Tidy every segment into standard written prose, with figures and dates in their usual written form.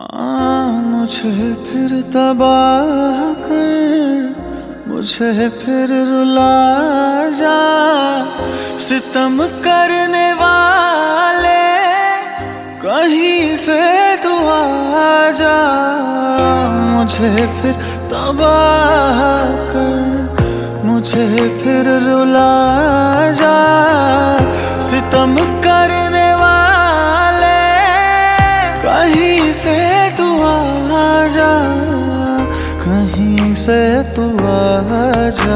मुझे फिर तबाह कर, मुझे फिर रुला जा। सितम करने वाले कहीं से तू आ जा। मुझे फिर तबाह कर, मुझे फिर रुला जा। सितम करने वाले कहीं से तू आ जा, कहीं से तू आ जा।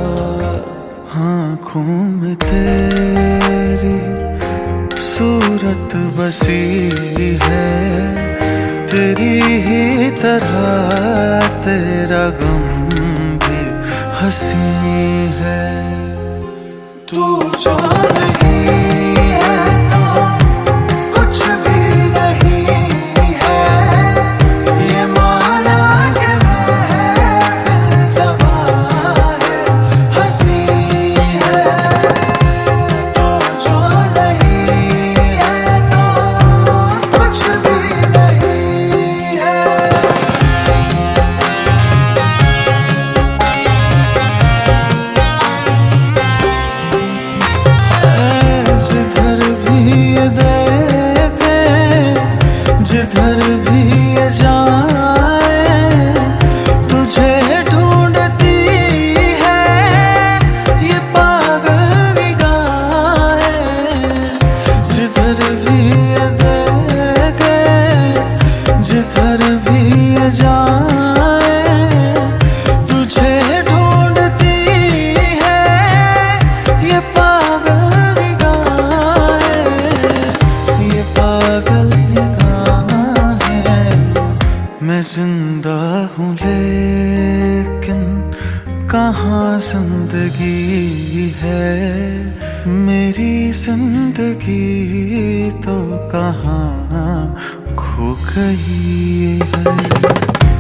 आँखों में तेरी सूरत बसी है, तेरी ही तरह तेरा गम भी हंसी है। तू जो नहीं है तो कुछ भी नहीं है, ये माना कि महफिल जवां है, हंसी है। तू जो नहीं है तो कुछ भी नहीं है। जिधर भी ये देखे, जिधर भी ये जाए, तुझे ढूंढती है ये पागल निगाहें। जिधर भी ये देखे, जिधर भी ये जाए, तुझे ढूंढती है ये पागल है। मैं जिंदा हूँ लेकिन कहाँ जिंदगी है, मेरी जिंदगी तो कहाँ खो गई है।